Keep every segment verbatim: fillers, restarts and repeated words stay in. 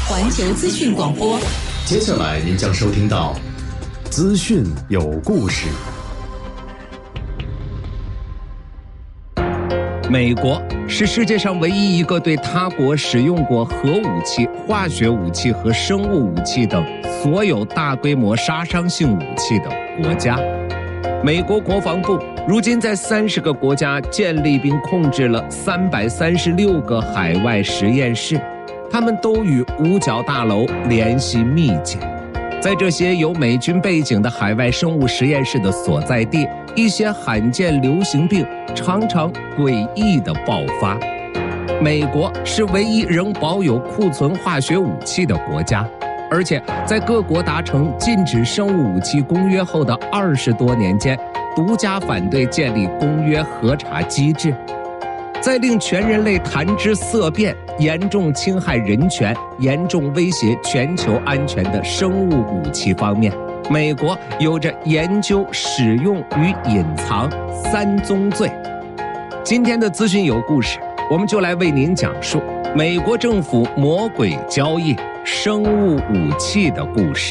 环球资讯广播。 接下来您将收听到资讯有故事。 美国是世界上唯一一个对他国使用过核武器、化学武器和生物武器等所有大规模杀伤性武器的国家。美国国防部如今在三十个国家建立并控制了三百三十六个海外实验室，他们都与五角大楼联系密切。在这些有美军背景的海外生物实验室的所在地，一些罕见流行病常常诡异地爆发。美国是唯一仍保有库存化学武器的国家，而且在各国达成禁止生物武器公约后的二十多年间，独家反对建立公约核查机制。在令全人类谈之色变、严重侵害人权、严重威胁全球安全的生物武器方面，美国有着研究、使用与隐藏三宗罪。今天的资讯有故事，我们就来为您讲述美国政府魔鬼交易生物武器的故事。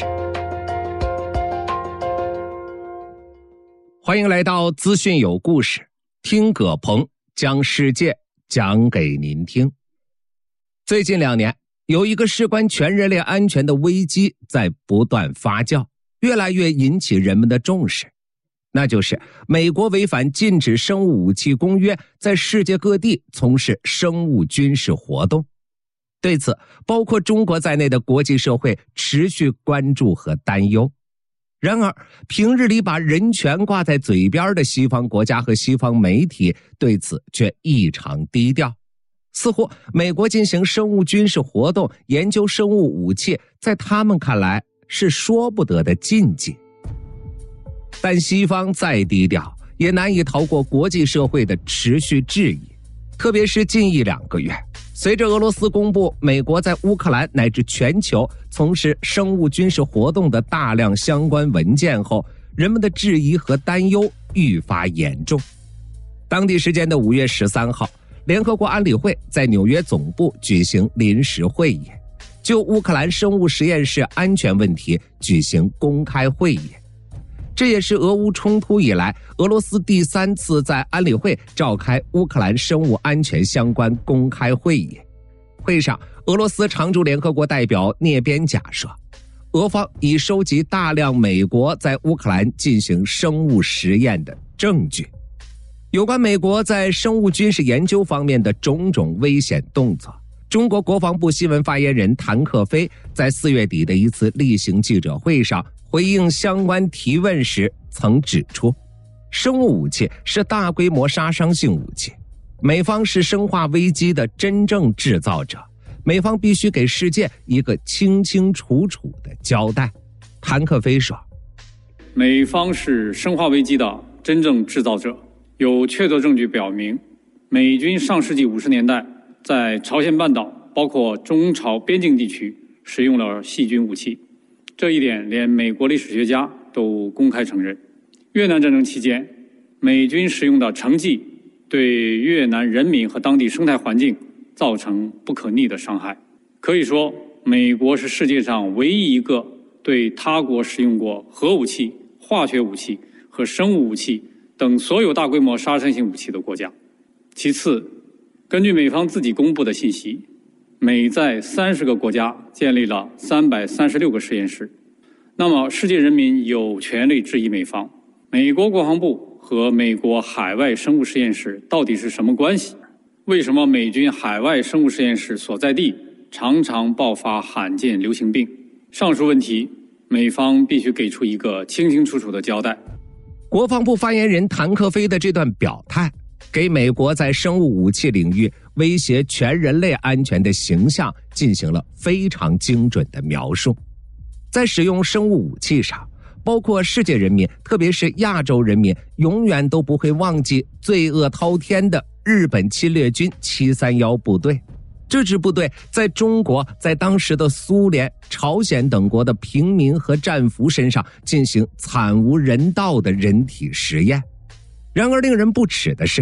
欢迎来到资讯有故事，听葛鹏将世界讲给您听。最近两年，有一个事关全人类安全的危机在不断发酵，越来越引起人们的重视。那就是美国违反禁止生物武器公约，在世界各地从事生物军事活动。对此，包括中国在内的国际社会持续关注和担忧。然而，平日里把人权挂在嘴边的西方国家和西方媒体对此却异常低调。似乎美国进行生物军事活动、研究生物武器，在他们看来是说不得的禁忌。但西方再低调，也难以逃过国际社会的持续质疑。特别是近一两个月，随着俄罗斯公布美国在乌克兰乃至全球从事生物军事活动的大量相关文件后，人们的质疑和担忧愈发严重。当地时间的五月十三号，联合国安理会在纽约总部举行临时会议，就乌克兰生物实验室安全问题举行公开会议。这也是俄乌冲突以来，俄罗斯第三次在安理会召开乌克兰生物安全相关公开会议。会上，俄罗斯常驻联合国代表聂边贾说，俄方已收集大量美国在乌克兰进行生物实验的证据。有关美国在生物军事研究方面的种种危险动作，中国国防部新闻发言人谭克飞在四月底的一次例行记者会上回应相关提问时曾指出，生物武器是大规模杀伤性武器，美方是生化危机的真正制造者，美方必须给世界一个清清楚楚的交代。谭克飞说， 美方是生化危机的真正制造者，有确凿证据表明，美军上世纪五十年代在朝鲜半岛包括中朝边境地区使用了细菌武器，这一点连美国历史学家都公开承认。越南战争期间，美军使用的成剂对越南人民和当地生态环境造成不可逆的伤害。可以说，美国是世界上唯一一个对他国使用过核武器、化学武器和生物武器等所有大规模杀伤性武器的国家。其次，根据美方自己公布的信息，美在三十个国家建立了三百三十六个实验室。那么世界人民有权利质疑美方，美国国防部和美国海外生物实验室到底是什么关系？为什么美军海外生物实验室所在地常常爆发罕见流行病？上述问题，美方必须给出一个清清楚楚的交代。 国防部发言人谭克飞的这段表态，给美国在生物武器领域威胁全人类安全的形象进行了非常精准的描述。在使用生物武器上，包括世界人民，特别是亚洲人民，永远都不会忘记罪恶滔天的日本侵略军七三一部队。这支部队在中国、在当时的苏联、朝鲜等国的平民和战俘身上进行惨无人道的人体实验。然而令人不齿的是，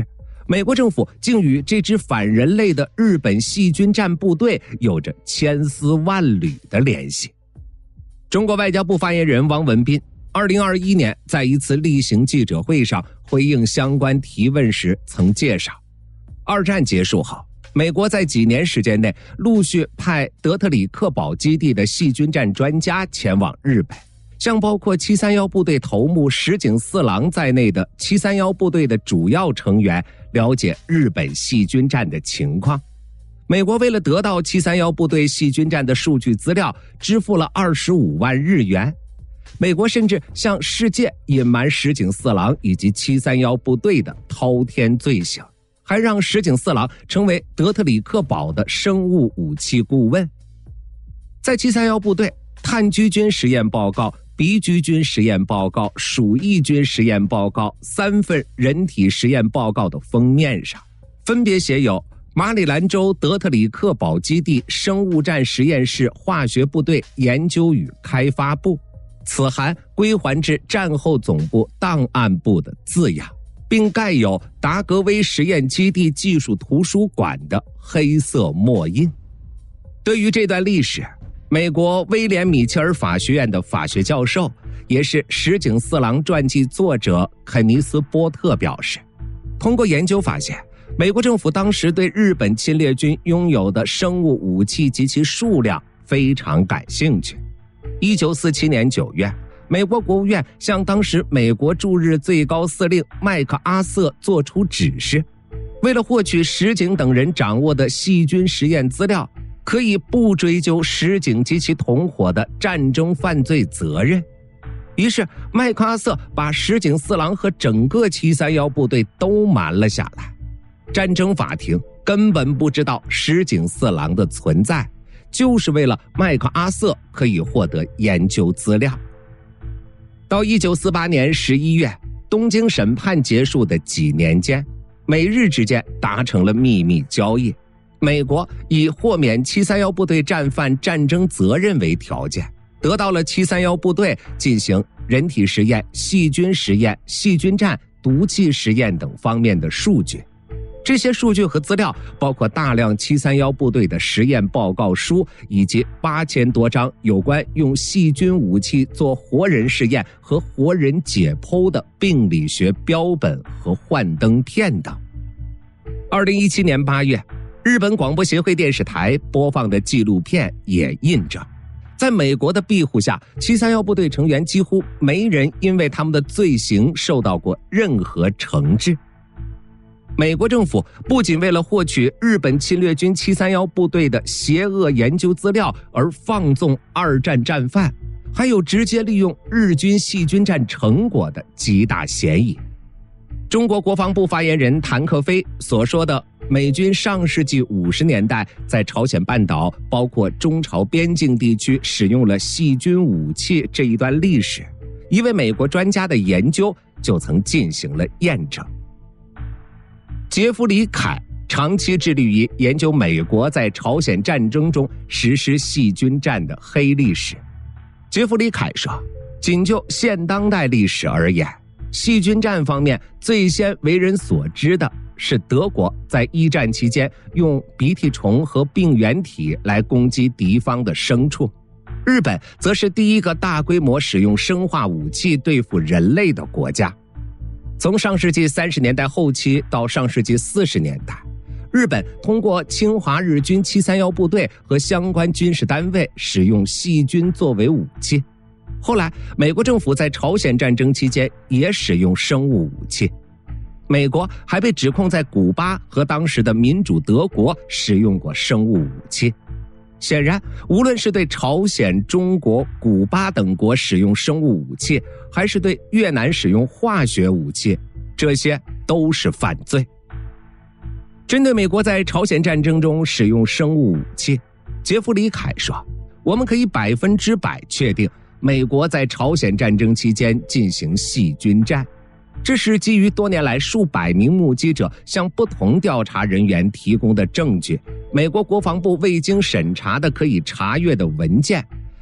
美国政府竟与这支反人类的日本细菌战部队有着千丝万缕的联系。中国外交部发言人汪文斌二零二一年在一次例行记者会上回应相关提问时曾介绍，二战结束后，美国在几年时间内陆续派德特里克堡基地的细菌战专家前往日本，像包括七三一部队头目石井四郎在内的七三一部队的主要成员了解日本细菌战的情况。美国为了得到七三一部队细菌战的数据资料，支付了二十五万日元。美国甚至向世界隐瞒石井四郎以及七三一部队的滔天罪行，还让石井四郎成为德特里克堡的生物武器顾问。在七三一部队炭疽菌实验报告、鼻疽菌实验报告、鼠疫菌实验报告三份人体实验报告的封面上，分别写有马里兰州德特里克堡基地生物战实验室化学部队研究与开发部，此函归还至战后总部档案部的字样，并盖有达格威实验基地技术图书馆的黑色墨印。对于这段历史，美国威廉米切尔法学院的法学教授，也是石井四郎传记作者肯尼斯·波特表示，通过研究发现，美国政府当时对日本侵略军拥有的生物武器及其数量非常感兴趣。一九四七年九月，美国国务院向当时美国驻日最高司令麦克阿瑟作出指示，为了获取石井等人掌握的细菌实验资料，可以不追究石井及其同伙的战争犯罪责任。于是麦克阿瑟把石井四郎和整个七三一部队都瞒了下来。战争法庭根本不知道石井四郎的存在，就是为了麦克阿瑟可以获得研究资料。到一九四八年十一月，东京审判结束的几年间，美日之间达成了秘密交易。美国以豁免七三一部队战犯战争责任为条件，得到了七三一部队进行人体实验、细菌实验、细菌战、毒气实验等方面的数据。这些数据和资料包括大量七三一部队的实验报告书，以及八千多张有关用细菌武器做活人试验和活人解剖的病理学标本和幻灯片等。二零一七年八月，日本广播协会电视台播放的纪录片也印证，在美国的庇护下，七三一部队成员几乎没人因为他们的罪行受到过任何惩治。美国政府不仅为了获取日本侵略军七三一部队的邪恶研究资料而放纵二战战犯，还有直接利用日军细菌战成果的极大嫌疑。中国国防部发言人谭克飞所说的美军上世纪五十年代在朝鲜半岛包括中朝边境地区使用了细菌武器这一段历史，一位美国专家的研究就曾进行了验证。杰弗里·凯长期致力于研究美国在朝鲜战争中实施细菌战的黑历史。杰弗里·凯说，仅就现当代历史而言，细菌战方面最先为人所知的是德国在一战期间用鼻涕虫和病原体来攻击敌方的牲畜，日本则是第一个大规模使用生化武器对付人类的国家。从上世纪三十年代后期到上世纪四十年代，日本通过侵华日军七三一部队和相关军事单位使用细菌作为武器。后来美国政府在朝鲜战争期间也使用生物武器，美国还被指控在古巴和当时的民主德国使用过生物武器。显然，无论是对朝鲜、中国、古巴等国使用生物武器，还是对越南使用化学武器，这些都是犯罪。针对美国在朝鲜战争中使用生物武器，杰弗里·凯说，我们可以百分之百确定美国在朝鲜战争期间进行细菌战，这是基于多年来数百名目击者向不同调查人员提供的证据，美国国防部未经审查的可以查阅的文件，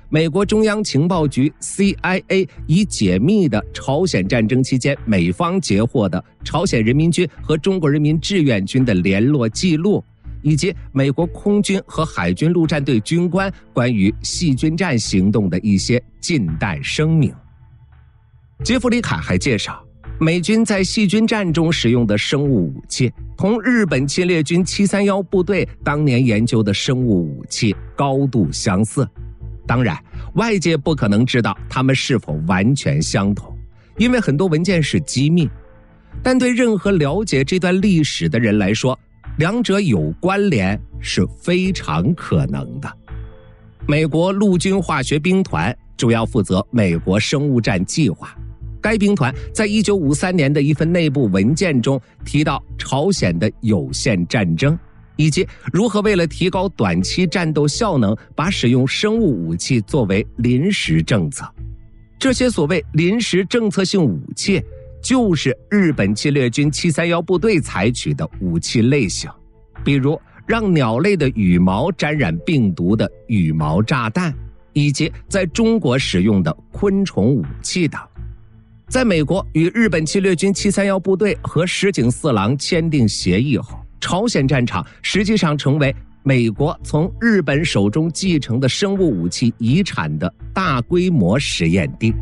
美国中央情报局 C I A 已解密的朝鲜战争期间美方截获的朝鲜人民军和中国人民志愿军的联络记录，以及美国空军和海军陆战队军官关于细菌战行动的一些近代声明。杰弗里·凯还介绍，美军在细菌战中使用的生物武器同日本侵略军七三一部队当年研究的生物武器高度相似。当然，外界不可能知道它们是否完全相同，因为很多文件是机密。但对任何了解这段历史的人来说，两者有关联是非常可能的。美国陆军化学兵团主要负责美国生物战计划。该兵团在一九五三年的一份内部文件中提到朝鲜的有限战争，以及如何为了提高短期战斗效能，把使用生物武器作为临时政策。这些所谓临时政策性武器，就是日本侵略军七三一部队采取的武器类型，比如让鸟类的羽毛沾染病毒的羽毛炸弹，以及在中国使用的昆虫武器等。在美国与日本侵略军七三一部队和石井四郎签订协议后，朝鲜战场实际上成为美国从日本手中继承的生物武器遗产的大规模实验地。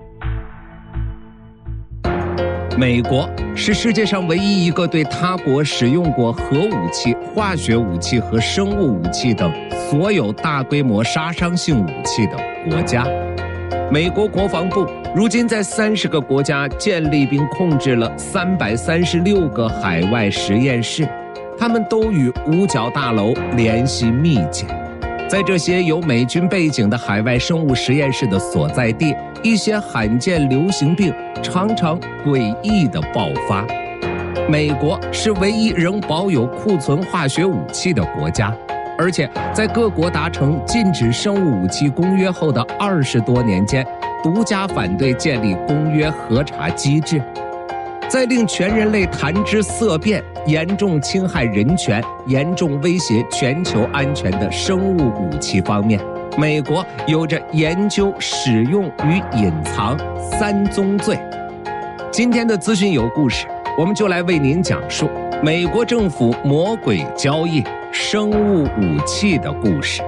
美国是世界上唯一一个对他国使用过核武器、化学武器和生物武器等所有大规模杀伤性武器的国家。美国国防部如今在三十个国家建立并控制了三百三十六个海外实验室，他们都与五角大楼联系密切。在这些有美军背景的海外生物实验室的所在地，一些罕见流行病常常诡异地爆发。美国是唯一仍保有库存化学武器的国家，而且在各国达成禁止生物武器公约后的二十多年间，独家反对建立公约核查机制。在令全人类谈之色变、严重侵害人权、严重威胁全球安全的生物武器方面，美国有着研究、使用与隐藏三宗罪。今天的资讯有故事，我们就来为您讲述美国政府魔鬼交易生物武器的故事。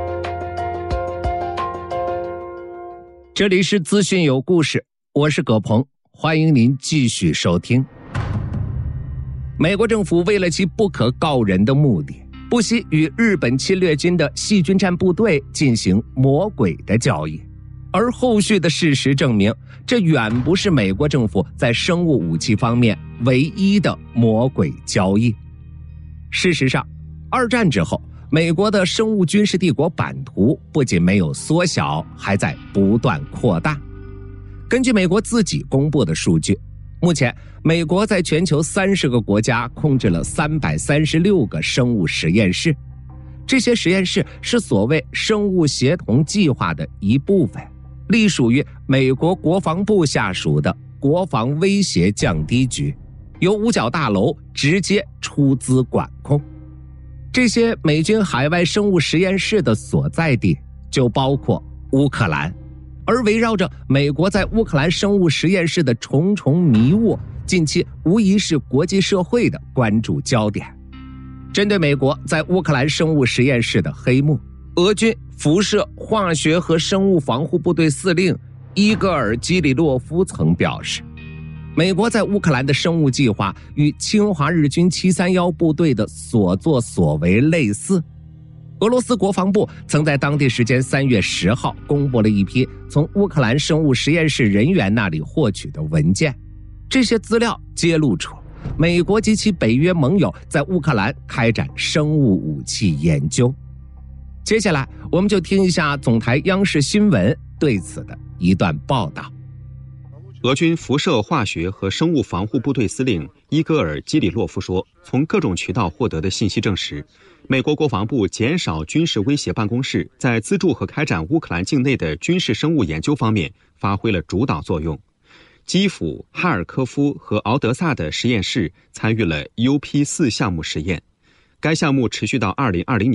这里是资讯有故事，我是葛鹏，欢迎您继续收听。美国政府为了其不可告人的目的，不惜与日本侵略军的细菌战部队进行魔鬼的交易，而后续的事实证明，这远不是美国政府在生物武器方面唯一的魔鬼交易。事实上，二战之后，美国的生物军事帝国版图不仅没有缩小，还在不断扩大。根据美国自己公布的数据，目前美国在全球三十个国家控制了三百三十六个生物实验室，这些实验室是所谓生物协同计划的一部分，隶属于美国国防部下属的国防威胁降低局，由五角大楼直接出资管控。这些美军海外生物实验室的所在地就包括乌克兰，而围绕着美国在乌克兰生物实验室的重重迷雾，近期无疑是国际社会的关注焦点。针对美国在乌克兰生物实验室的黑幕，俄军辐射化学和生物防护部队司令伊戈尔·基里洛夫曾表示，美国在乌克兰的生物计划与侵华日军七三一部队的所作所为类似。俄罗斯国防部曾在当地时间三月十号公布了一批从乌克兰生物实验室人员那里获取的文件，这些资料揭露出美国及其北约盟友在乌克兰开展生物武器研究。接下来我们就听一下总台央视新闻对此的一段报道。 俄军辐射化学和生物防护部队司令伊戈尔·基里洛夫说，从各种渠道获得的信息证实，美国国防部减少军事威胁办公室在资助和开展乌克兰境内的军事生物研究方面发挥了主导作用。基辅、哈尔科夫和敖德萨的实验室参与了 U P 四 项目实验，该项目持续到二零二零年，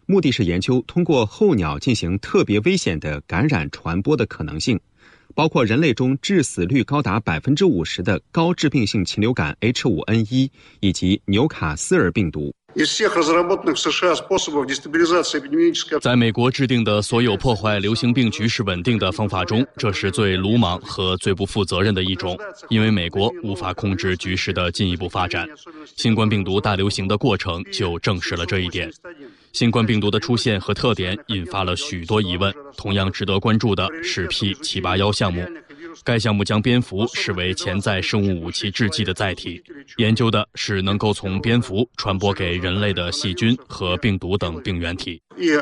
目的是研究通过候鸟进行特别危险的感染传播的可能性，包括人类中致死率高达 百分之五十 的高致病性禽流感 H 五N 一 以及纽卡斯尔病毒。 在美国制定的所有破坏流行病局势稳定的方法中，这是最鲁莽和最不负责任的一种，因为美国无法控制局势的进一步发展。新冠病毒大流行的过程就证实了这一点。新冠病毒的出现和特点引发了许多疑问，同样值得关注的是 P 七八一 项目。该项目将蝙蝠视为潜在生物武器制剂的载体，研究的是能够从蝙蝠传播给人类的细菌和病毒等病原体。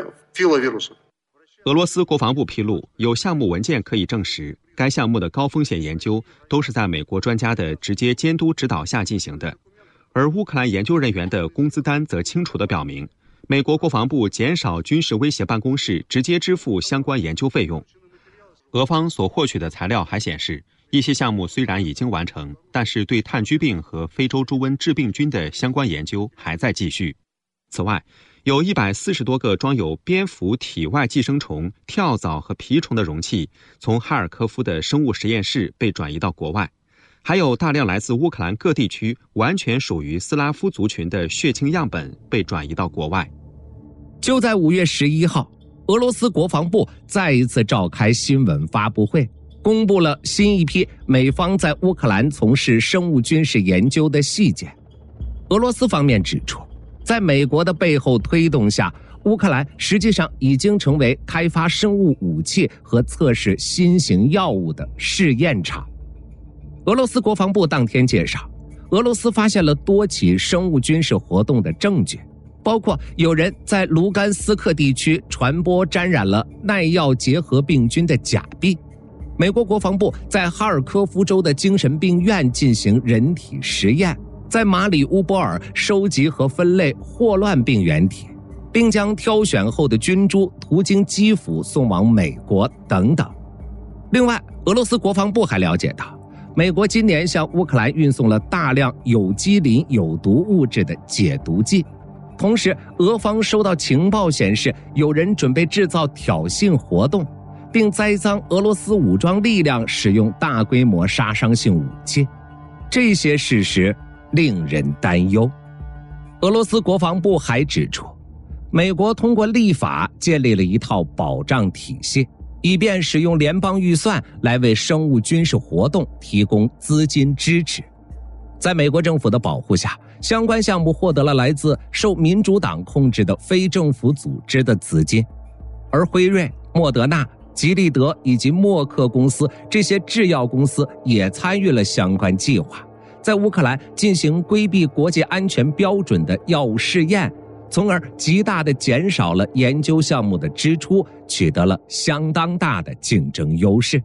俄罗斯国防部披露，有项目文件可以证实，该项目的高风险研究都是在美国专家的直接监督指导下进行的。而乌克兰研究人员的工资单则清楚地表明，美国国防部减少军事威胁办公室直接支付相关研究费用。俄方所获取的材料还显示，一些项目虽然已经完成，但是对炭疽病和非洲猪瘟致病菌的相关研究还在继续。此外，有一百四十多个装有蝙蝠体外寄生虫、跳蚤和蜱虫的容器从哈尔科夫的生物实验室被转移到国外，还有大量来自乌克兰各地区完全属于斯拉夫族群的血清样本被转移到国外。 就在五月十一号，俄罗斯国防部再一次召开新闻发布会，公布了新一批美方在乌克兰从事生物军事研究的细节。俄罗斯方面指出，在美国的背后推动下，乌克兰实际上已经成为开发生物武器和测试新型药物的试验场。俄罗斯国防部当天介绍，俄罗斯发现了多起生物军事活动的证据，包括有人在卢甘斯克地区传播沾染了耐药结核病菌的假币。美国国防部在哈尔科夫州的精神病院进行人体实验，在马里乌波尔收集和分类霍乱病原体，并将挑选后的菌株途经基辅送往美国等等。另外，俄罗斯国防部还了解到，美国今年向乌克兰运送了大量有机磷有毒物质的解毒剂。同时，俄方收到情报显示，有人准备制造挑衅活动，并栽赃俄罗斯武装力量使用大规模杀伤性武器。这些事实令人担忧。俄罗斯国防部还指出，美国通过立法建立了一套保障体系，以便使用联邦预算来为生物军事活动提供资金支持。在美国政府的保护下，相关项目获得了来自受民主党控制的非政府组织的资金，而辉瑞、莫德纳、吉利德以及默克公司这些制药公司也参与了相关计划，在乌克兰进行规避国际安全标准的药物试验，从而极大地减少了研究项目的支出，取得了相当大的竞争优势。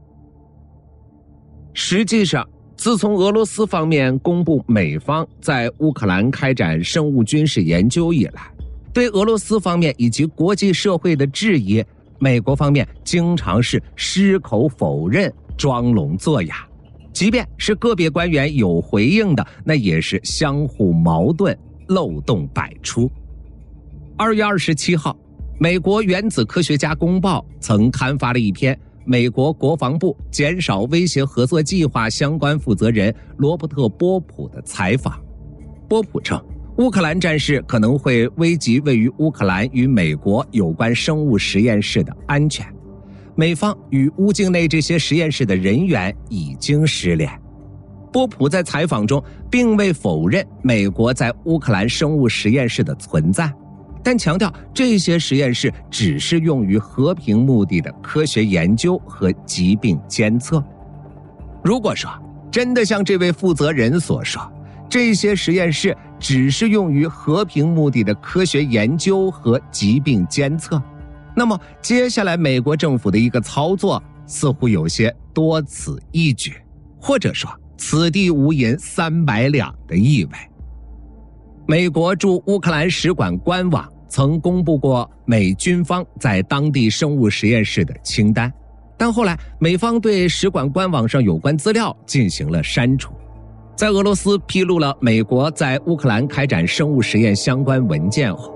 实际上，自从俄罗斯方面公布美方在乌克兰开展生物军事研究以来，对俄罗斯方面以及国际社会的质疑，美国方面经常是矢口否认、装聋作哑，即便是个别官员有回应的，那也是相互矛盾，漏洞百出。二月二十七号，美国原子科学家公报曾刊发了一篇美国国防部减少威胁合作计划相关负责人罗伯特·波普的采访。波普称，乌克兰战事可能会危及位于乌克兰与美国有关生物实验室的安全，美方与乌境内这些实验室的人员已经失联。波普在采访中并未否认美国在乌克兰生物实验室的存在，但强调这些实验室只是用于和平目的的科学研究和疾病监测。如果说真的像这位负责人所说，这些实验室只是用于和平目的的科学研究和疾病监测，那么接下来美国政府的一个操作似乎有些多此一举，或者说此地无银三百两的意味。美国驻乌克兰使馆官网曾公布过美军方在当地生物实验室的清单，但后来美方对使馆官网上有关资料进行了删除。在俄罗斯披露了美国在乌克兰开展生物实验相关文件后，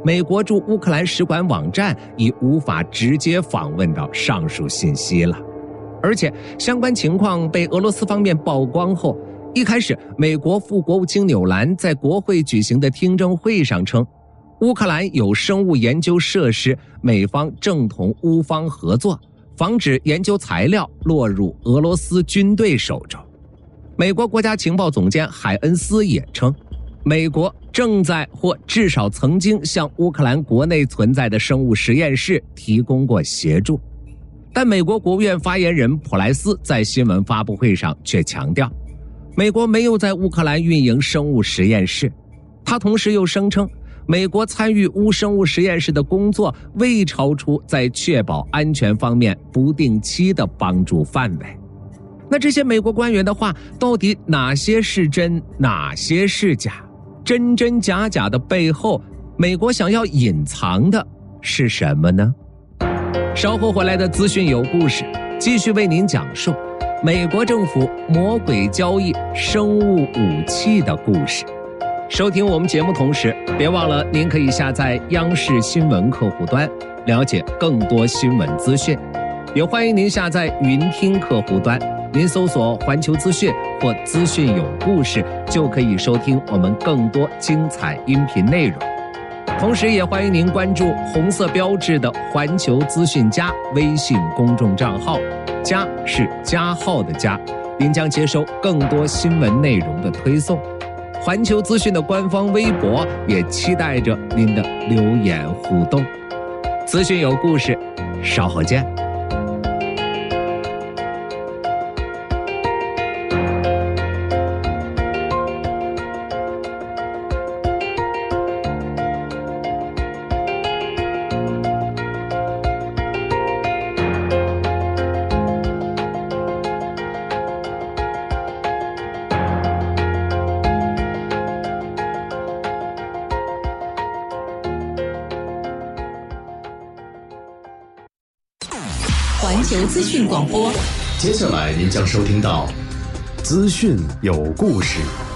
美国驻乌克兰使馆网站已无法直接访问到上述信息了。而且相关情况被俄罗斯方面曝光后，一开始美国副国务卿纽兰在国会举行的听证会上称，乌克兰有生物研究设施，美方正同乌方合作，防止研究材料落入俄罗斯军队手中。美国国家情报总监海恩斯也称，美国正在或至少曾经向乌克兰国内存在的生物实验室提供过协助。但美国国务院发言人普莱斯在新闻发布会上却强调，美国没有在乌克兰运营生物实验室。他同时又声称，美国参与乌生物实验室的工作未超出在确保安全方面不定期的帮助范围。那这些美国官员的话，到底哪些是真，哪些是假？真真假假的背后，美国想要隐藏的是什么呢？稍后回来的资讯有故事，继续为您讲述美国政府魔鬼交易生物武器的故事。收听我们节目同时，别忘了您可以下载央视新闻客户端，了解更多新闻资讯。也欢迎您下载云听客户端，您搜索环球资讯或资讯有故事，就可以收听我们更多精彩音频内容。同时也欢迎您关注红色标志的环球资讯加微信公众账号，加是加号的加，您将接收更多新闻内容的推送。环球资讯的官方微博也期待着您的留言互动。资讯有故事，稍后见。 环球资讯广播， 接下来您将收听到资讯有故事。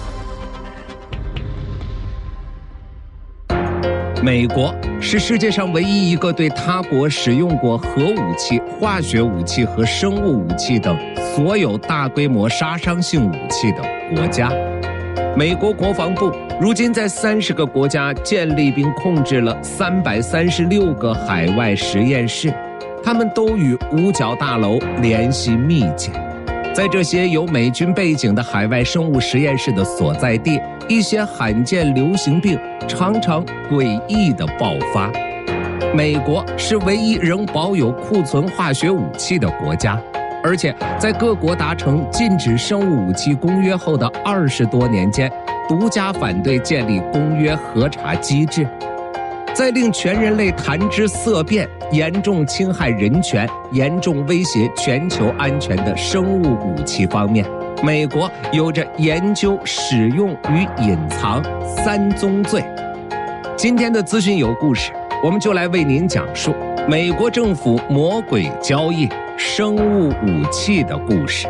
美国是世界上唯一一个对他国使用过核武器、化学武器和生物武器等所有大规模杀伤性武器的国家。美国国防部如今在三十个国家建立并控制了三百三十六个海外实验室，他们都与五角大楼联系密切。在这些有美军背景的海外生物实验室的所在地，一些罕见流行病常常诡异地爆发。美国是唯一仍保有库存化学武器的国家，而且在各国达成禁止生物武器公约后的二十多年间，独家反对建立公约核查机制。在令全人类谈之色变、严重侵害人权、严重威胁全球安全的生物武器方面，美国有着研究、使用与隐藏三宗罪。今天的资讯有故事，我们就来为您讲述美国政府魔鬼交易生物武器的故事。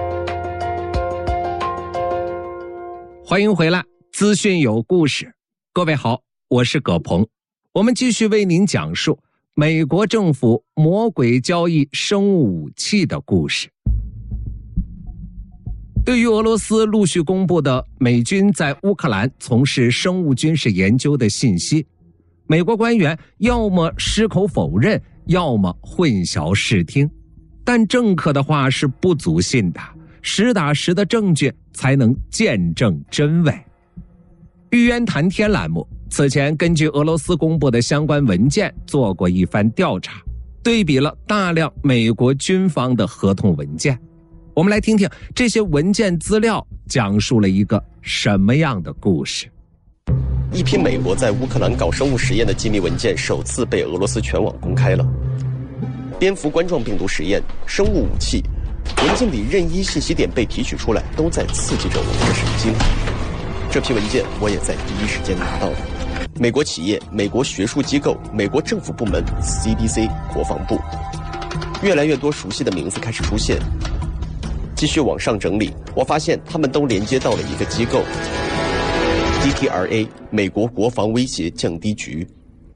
欢迎回来，资讯有故事。各位好，我是葛鹏。我们继续为您讲述美国政府魔鬼交易生物武器的故事。对于俄罗斯陆续公布的美军在乌克兰从事生物军事研究的信息，美国官员要么矢口否认，要么混淆视听。但政客的话是不足信的，实打实的证据才能见证真伪。玉渊谈天栏目此前根据俄罗斯公布的相关文件做过一番调查，对比了大量美国军方的合同文件。我们来听听这些文件资料讲述了一个什么样的故事。 一批美国在乌克兰搞生物实验的机密文件首次被俄罗斯全网公开了。蝙蝠冠状病毒实验、生物武器，文件里任意信息点被提取出来，都在刺激着我们的神经。这批文件我也在第一时间拿到了。美国企业、美国学术机构、美国政府部门、C D C、国防部，越来越多熟悉的名字开始出现。继续往上整理，我发现他们都连接到了一个机构 D T R A 美国国防威胁降低局。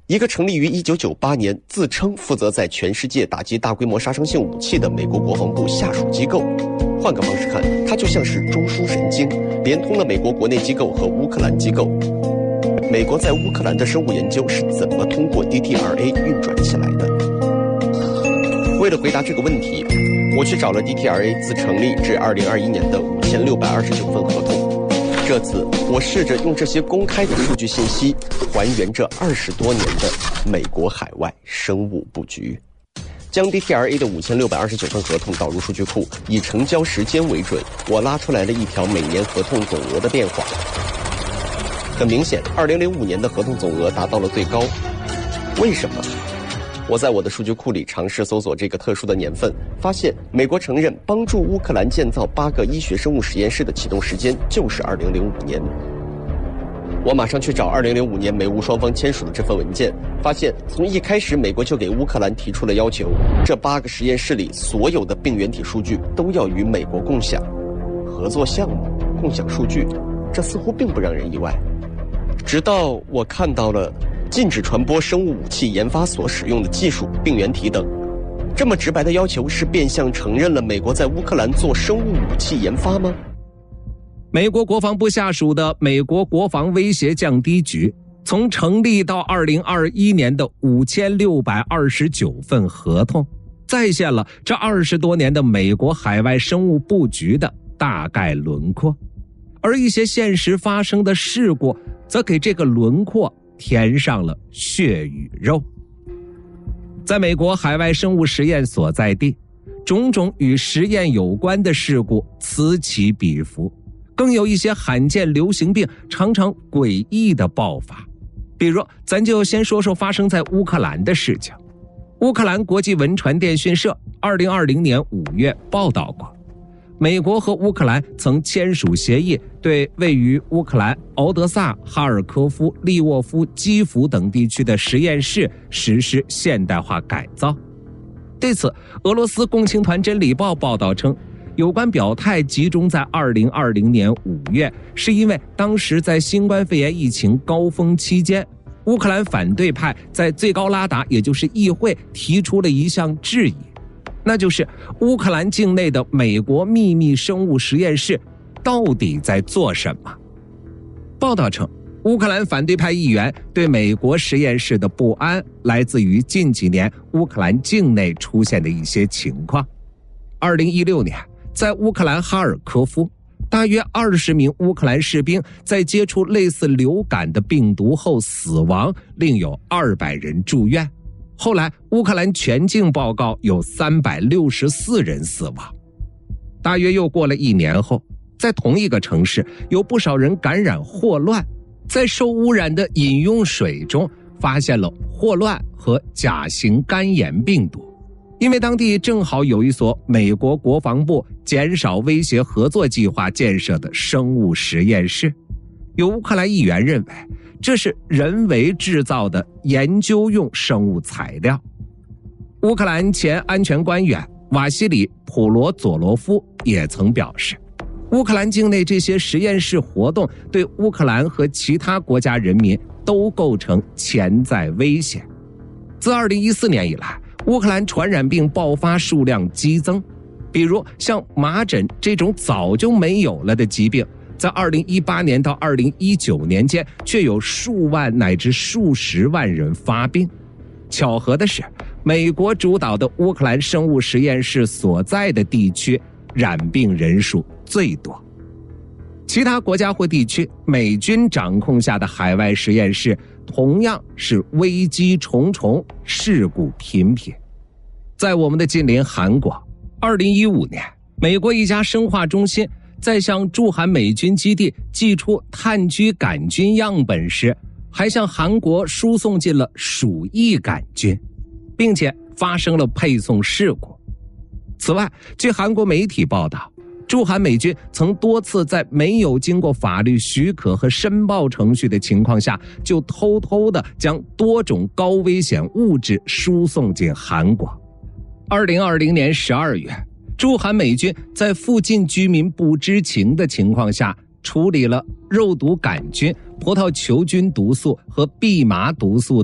一个成立于一九九八年，自称负责在全世界打击大规模杀伤性武器的美国国防部下属机构。换个方式看，它就像是中枢神经，连通了美国国内机构和乌克兰机构。美国在乌克兰的生物研究是怎么通过 D T R A 运转起来的？为了回答这个问题，我去找了 D T R A 自成立至二零二一年的五千六百二十九份合同。这次我试着用这些公开的数据信息，还原这二十多年的美国海外生物布局。将 D T R A 的五千六百二十九份合同导入数据库，以成交时间为准，我拉出来了一条每年合同总额的变化。很明显，二零零五年的合同总额达到了最高。为什么？我在我的数据库里尝试搜索这个特殊的年份，发现美国承认帮助乌克兰建造八个医学生物实验室的启动时间就是二零零五年。我马上去找二零零五年美乌双方签署的这份文件，发现从一开始美国就给乌克兰提出了要求，这八个实验室里所有的病原体数据都要与美国共享。合作项目，共享数据，这似乎并不让人意外。直到我看到了禁止传播生物武器研发所使用的技术、病原体等，这么直白的要求是变相承认了美国在乌克兰做生物武器研发吗？ 美国国防部下属的美国国防威胁降低局，从成立到二零二一年的五千六百二十九份合同，再现了这二十多年的美国海外生物布局的大概轮廓，而一些现实发生的事故则给这个轮廓填上了血与肉。在美国海外生物实验所在地，种种与实验有关的事故此起彼伏，更有一些罕见流行病常常诡异的爆发。比如咱就先说说发生在乌克兰的事情。乌克兰国际文传电讯社二零二零年五月报道过，美国和乌克兰曾签署协议，对位于乌克兰敖德萨、哈尔科夫、利沃夫、基辅等地区的实验室实施现代化改造。对此，俄罗斯共青团真理报报道称，有关表态集中在二零二零年五月，是因为当时在新冠肺炎疫情高峰期间，乌克兰反对派在最高拉达，也就是议会提出了一项质疑，那就是乌克兰境内的美国秘密生物实验室到底在做什么。报道称，乌克兰反对派议员对美国实验室的不安来自于近几年乌克兰境内出现的一些情况。二零一六年，在乌克兰哈尔科夫，大约二十名乌克兰士兵在接触类似流感的病毒后死亡，另有二百人住院。后来乌克兰全境报告有三百六十四人死亡。大约又过了一年后，在同一个城市有不少人感染霍乱，在受污染的饮用水中发现了霍乱和甲型肝炎病毒。因为当地正好有一所美国国防部减少威胁合作计划建设的生物实验室，有乌克兰议员认为这是人为制造的研究用生物材料。乌克兰前安全官员瓦西里·普罗佐罗夫也曾表示，乌克兰境内这些实验室活动对乌克兰和其他国家人民都构成潜在危险。自二零一四年以来，乌克兰传染病爆发数量激增，比如像麻疹这种早就没有了的疾病，在二零一八年到二零一九年间却有数万乃至数十万人发病。巧合的是，美国主导的乌克兰生物实验室所在的地区染病人数最多。其他国家或地区美军掌控下的海外实验室同样是危机重重，事故频频。在我们的近邻韩国，二零一五年，美国一家生化中心在向驻韩美军基地寄出炭疽杆菌样本时，还向韩国输送进了鼠疫杆菌，并且发生了配送事故。此外，据韩国媒体报道，驻韩美军曾多次在没有经过法律许可和申报程序的情况下，就偷偷地将多种高危险物质输送进韩国。二零二零年十二月，驻韩美军在附近居民不知情的情况下，处理了肉毒杆菌、葡萄球菌毒素和蓖麻毒素等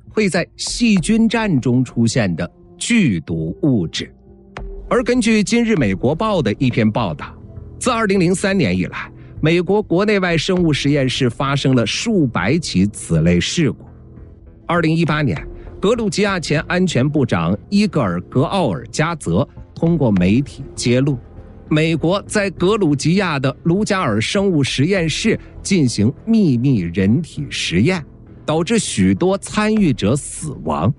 会在细菌战中出现的剧毒物质。而根据《今日美国报》的一篇报道，自二零零三年以来，美国国内外生物实验室发生了数百起此类事故。二零一八年，格鲁吉亚前安全部长伊戈尔·格奥尔加泽通过媒体揭露，美国在格鲁吉亚的卢加尔生物实验室进行秘密人体实验，导致许多参与者死亡。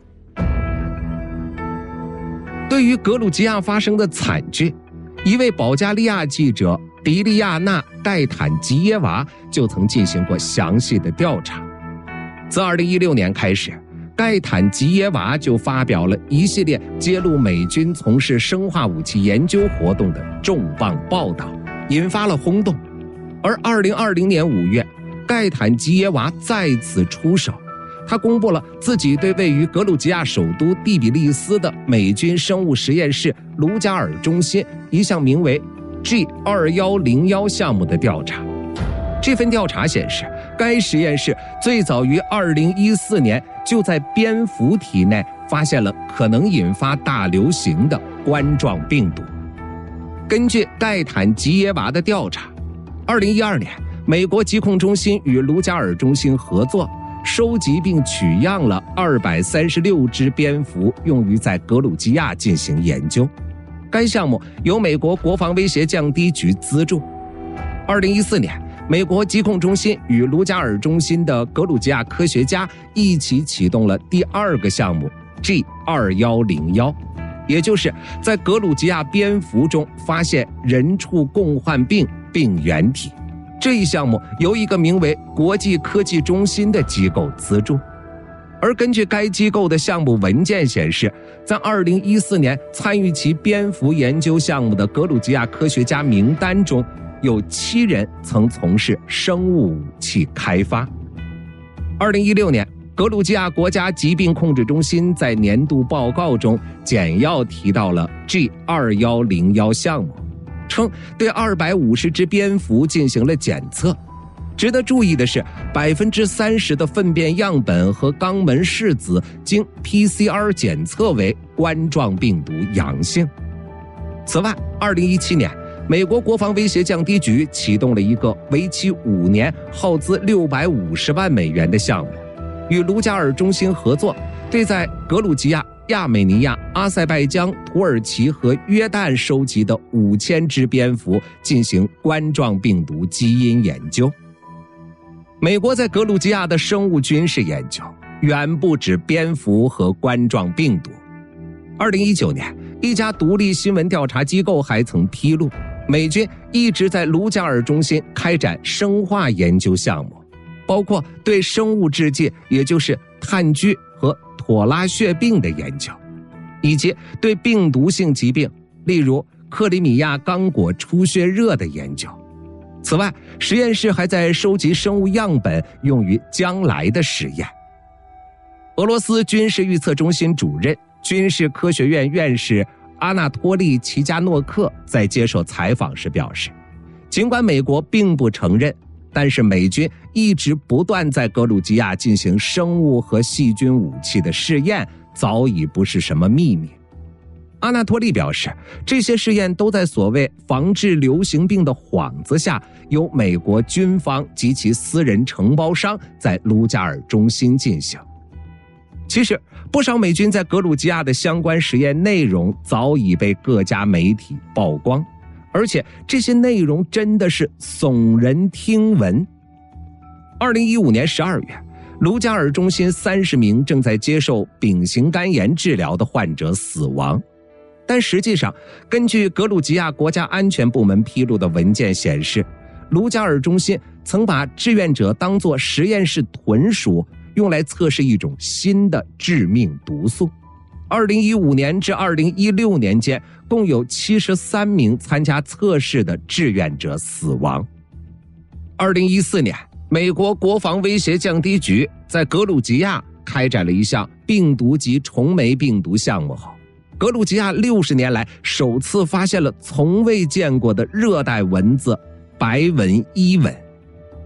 对于格鲁吉亚发生的惨剧，一位保加利亚记者迪利亚娜·盖坦吉耶娃就曾进行过详细的调查。自二零一六年开始，盖坦吉耶娃就发表了一系列揭露美军从事生化武器研究活动的重磅报道，引发了轰动。而二零二零年五月，盖坦吉耶娃再次出手，他公布了自己对位于格鲁吉亚首都第比利斯的美军生物实验室卢加尔中心一项名为 G 二一零一 项目的调查。这份调查显示，该实验室最早于二零一四年就在蝙蝠体内发现了可能引发大流行的冠状病毒。根据盖坦吉耶娃的调查，二零一二年，美国疾控中心与卢加尔中心合作，收集并取样了二百三十六只蝙蝠，用于在格鲁吉亚进行研究。该项目由美国国防威胁降低局资助。二零一四年，美国疾控中心与卢加尔中心的格鲁吉亚科学家一起启动了第二个项目 G 二一零一， 也就是在格鲁吉亚蝙蝠中发现人畜共患病病原体。这一项目由一个名为国际科技中心的机构资助。而根据该机构的项目文件显示，在二零一四年参与其蝙蝠研究项目的格鲁吉亚科学家名单中，有七人曾从事生物武器开发。二零一六年，格鲁吉亚国家疾病控制中心在年度报告中简要提到了 G 二一零一 项目，称对二百五十只蝙蝠进行了检测。值得注意的是， 百分之三十 的粪便样本和肛门拭子经 P C R 检测为冠状病毒阳性。此外，二零一七年，美国国防威胁降低局启动了一个为期五年、耗资六百五十万美元的项目，与卢加尔中心合作，对在格鲁吉亚、亚美尼亚、阿塞拜疆、土耳其和约旦收集的五千只蝙蝠进行冠状病毒基因研究。美国在格鲁吉亚的生物军事研究远不止蝙蝠和冠状病毒。二零一九年，一家独立新闻调查机构还曾披露，美军一直在卢加尔中心开展生化研究项目，包括对生物制剂，也就是炭疽和妥拉血病的研究，以及对病毒性疾病，例如克里米亚刚果出血热的研究。此外，实验室还在收集生物样本，用于将来的实验。俄罗斯军事预测中心主任、军事科学院院士阿纳托利·齐加诺克在接受采访时表示，尽管美国并不承认，但是美军一直不断在格鲁吉亚进行生物和细菌武器的试验，早已不是什么秘密。阿纳托利表示，这些试验都在所谓防治流行病的幌子下，由美国军方及其私人承包商在卢加尔中心进行。其实，不少美军在格鲁吉亚的相关实验内容早已被各家媒体曝光，而且这些内容真的是耸人听闻。二零一五年十二月，卢加尔中心三十名正在接受丙型肝炎治疗的患者死亡。但实际上，根据格鲁吉亚国家安全部门披露的文件显示，卢加尔中心曾把志愿者当作实验室豚鼠，用来测试一种新的致命毒素。二零一五年至二零一六年间，共有七十三名参加测试的志愿者死亡。二零一四年，美国国防威胁降低局在格鲁吉亚开展了一项病毒及虫媒病毒项目后，格鲁吉亚六十年来首次发现了从未见过的热带蚊子白纹伊蚊。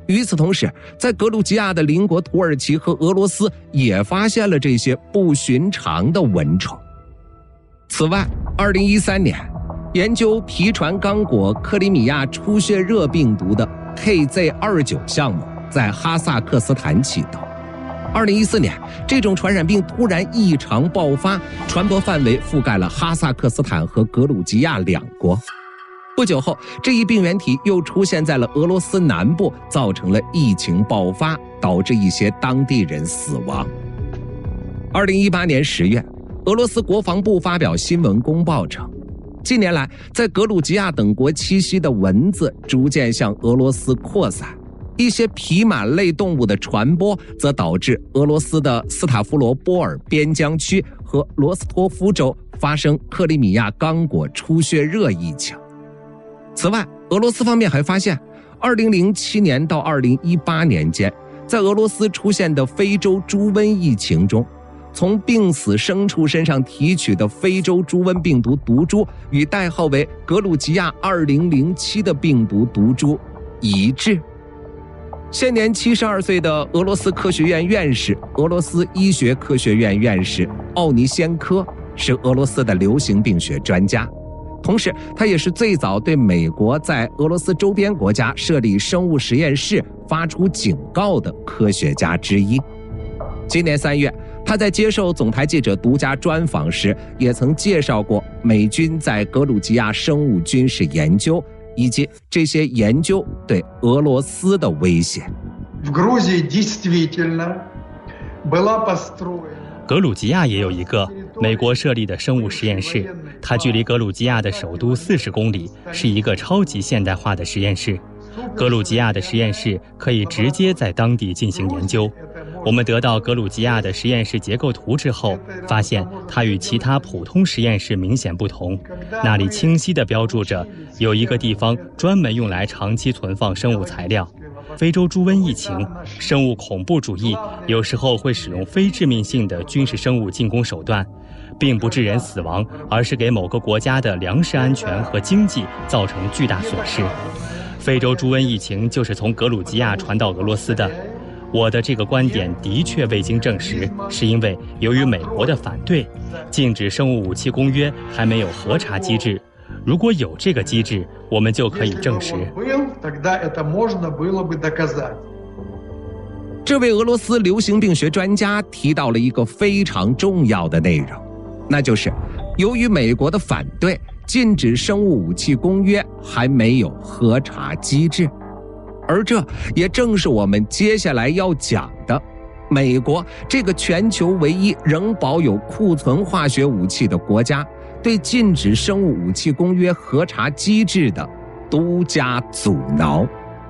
与此同时，在格鲁吉亚的邻国土耳其和俄罗斯也发现了这些不寻常的蚊虫。此外，二零一三年，研究皮传刚果克里米亚出血热病毒的 K Z 二十九 项目在哈萨克斯坦启动。二零一四年，这种传染病突然异常爆发，传播范围覆盖了哈萨克斯坦和格鲁吉亚两国。不久后，这一病原体又出现在了俄罗斯南部，造成了疫情爆发，导致一些当地人死亡。二零一八年十月，俄罗斯国防部发表新闻公报称，近年来在格鲁吉亚等国栖息的蚊子逐渐向俄罗斯扩散，一些皮螨类动物的传播则导致俄罗斯的斯塔夫罗波尔边疆区和罗斯托夫州发生克里米亚刚果出血热疫情。此外，俄罗斯方面还发现，二零零七年到二零一八年间，在俄罗斯出现的非洲猪瘟疫情中，从病死牲畜身上提取的非洲猪瘟病毒毒株与代号为格鲁吉亚二零零七的病毒毒株一致。现年七十二岁的俄罗斯科学院院士、俄罗斯医学科学院院士奥尼先科是俄罗斯的流行病学专家，同时他也是最早对美国在俄罗斯周边国家设立生物实验室发出警告的科学家之一。今年三月，他在接受总台记者独家专访时，也曾介绍过美军在格鲁吉亚生物军事研究，以及这些研究对俄罗斯的威胁。 格鲁吉亚也有一个美国设立的生物实验室，它距离格鲁吉亚的首都四十公里，是一个超级现代化的实验室。格鲁吉亚的实验室可以直接在当地进行研究。我们得到格鲁吉亚的实验室结构图之后，发现它与其他普通实验室明显不同。那里清晰地标注着有一个地方专门用来长期存放生物材料。非洲猪瘟疫情，生物恐怖主义有时候会使用非致命性的军事生物进攻手段，并不致人死亡，而是给某个国家的粮食安全和经济造成巨大损失。非洲猪瘟疫情就是从格鲁吉亚传到俄罗斯的。我的这个观点的确未经证实，是因为由于美国的反对，禁止生物武器公约还没有核查机制。如果有这个机制，我们就可以证实。 这位俄罗斯流行病学专家提到了一个非常重要的内容，那就是由于美国的反对，禁止生物武器公约还没有核查机制。而这也正是我们接下来要讲的，美国这个全球唯一仍保有库存化学武器的国家，对禁止生物武器公约核查机制的独家阻挠。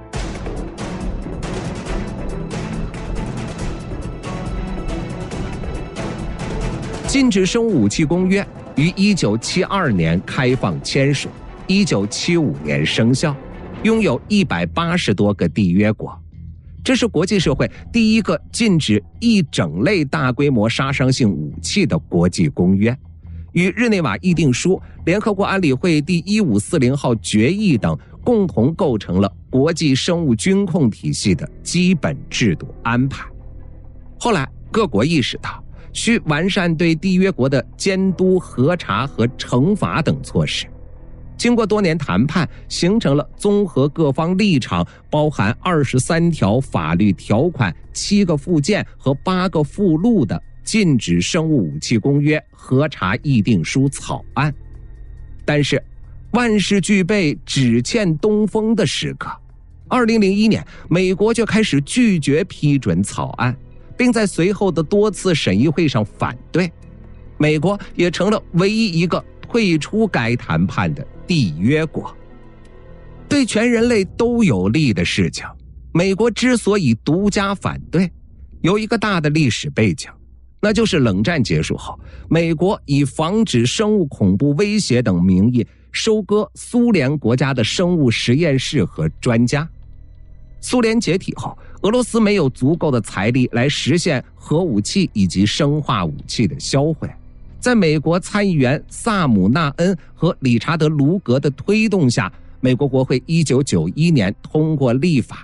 禁止生物武器公约于一九七二年开放签署，一九七五年生效，拥有一百八十多个缔约国。这是国际社会第一个禁止一整类大规模杀伤性武器的国际公约，与日内瓦议定书、联合国安理会第一五四零号决议等共同构成了国际生物军控体系的基本制度安排。后来各国意识到需完善对缔约国的监督、核查和惩罚等措施。经过多年谈判，形成了综合各方立场，包含二十三条法律条款、七个附件和八个附录的禁止生物武器公约核查议定书草案。但是万事俱备，只欠东风的时刻，二零零一年美国就开始拒绝批准草案，并在随后的多次审议会上反对。美国也成了唯一一个退出该谈判的缔约国。对全人类都有利的事情，美国之所以独家反对，有一个大的历史背景，那就是冷战结束后，美国以防止生物恐怖威胁等名义收割苏联国家的生物实验室和专家。苏联解体后，俄罗斯没有足够的财力来实现核武器以及生化武器的销毁。在美国参议员萨姆纳恩和理查德卢格的推动下，美国国会一九九一年通过立法，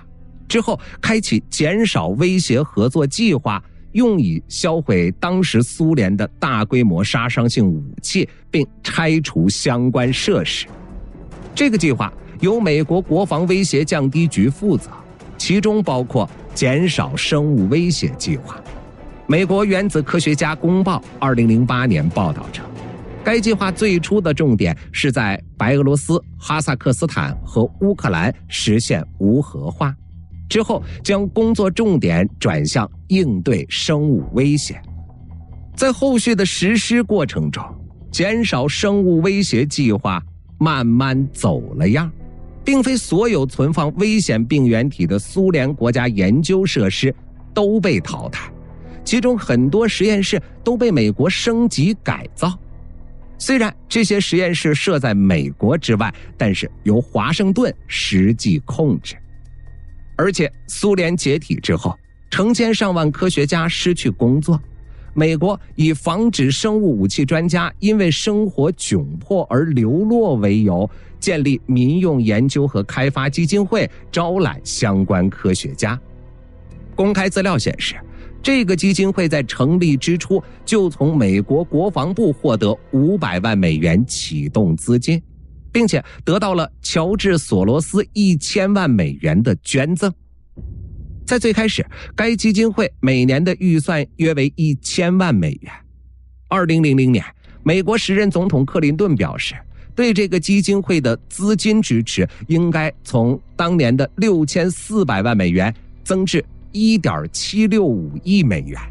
之后开启减少威胁合作计划，用以销毁当时苏联的大规模杀伤性武器，并拆除相关设施。这个计划由美国国防威胁降低局负责，其中包括减少生物威胁计划。美国原子科学家公报二零零八年报道称，该计划最初的重点是在白俄罗斯、哈萨克斯坦和乌克兰实现无核化，之后将工作重点转向应对生物威胁。在后续的实施过程中，减少生物威胁计划慢慢走了样，并非所有存放危险病原体的苏联国家研究设施都被淘汰，其中很多实验室都被美国升级改造。虽然这些实验室设在美国之外，但是由华盛顿实际控制。而且苏联解体之后，成千上万科学家失去工作，美国以防止生物武器专家因为生活窘迫而流落为由，建立民用研究和开发基金会，招揽相关科学家。公开资料显示，这个基金会在成立之初就从美国国防部获得五百万美元启动资金，并且得到了乔治·索罗斯一千万美元的捐赠。在最开始，该基金会每年的预算约为一千万美元。二零零零年，美国时任总统克林顿表示，对这个基金会的资金支持应该从当年的六千四百万美元增至一点七六五亿美元。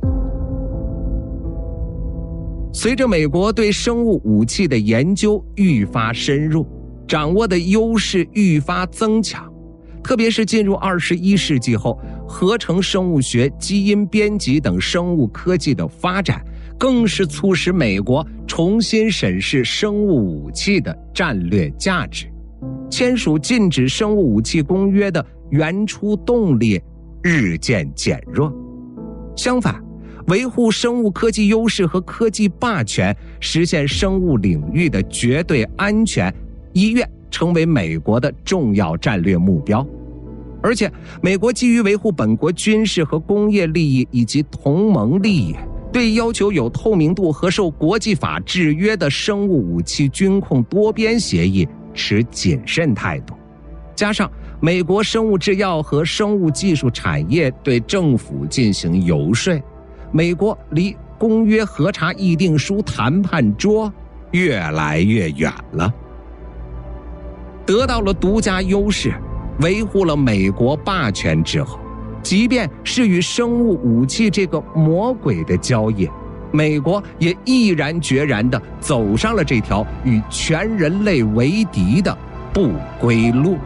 随着美国对生物武器的研究愈发深入，掌握的优势愈发增强，特别是进入二十一世纪后，合成生物学、基因编辑等生物科技的发展，更是促使美国重新审视生物武器的战略价值。签署禁止生物武器公约的原初动力日渐减弱。相反，维护生物科技优势和科技霸权，实现生物领域的绝对安全，一跃成为美国的重要战略目标。而且，美国基于维护本国军事和工业利益以及同盟利益，对要求有透明度和受国际法制约的生物武器军控多边协议持谨慎态度。加上美国生物制药和生物技术产业对政府进行游说，美国离公约核查议定书谈判桌越来越远了。得到了独家优势，维护了美国霸权之后，即便是与生物武器这个魔鬼的交易，美国也毅然决然地走上了这条与全人类为敌的不归路。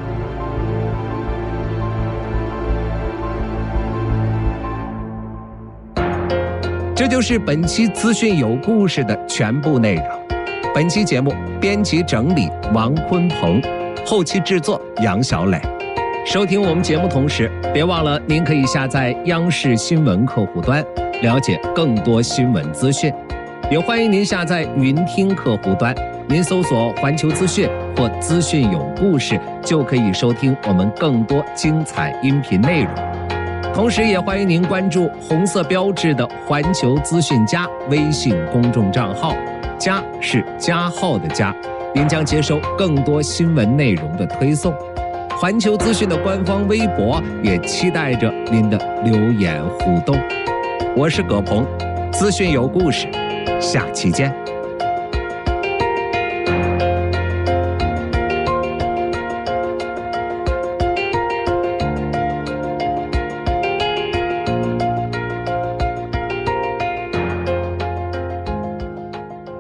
这就是本期资讯有故事的全部内容。本期节目编辑整理王坤鹏，后期制作杨小磊。收听我们节目同时，别忘了您可以下载央视新闻客户端，了解更多新闻资讯。也欢迎您下载云听客户端，您搜索环球资讯或资讯有故事，就可以收听我们更多精彩音频内容。同时也欢迎您关注红色标志的环球资讯加微信公众账号，加是加号的加，您将接收更多新闻内容的推送。环球资讯的官方微博也期待着您的留言互动。我是葛鹏，资讯有故事，下期见。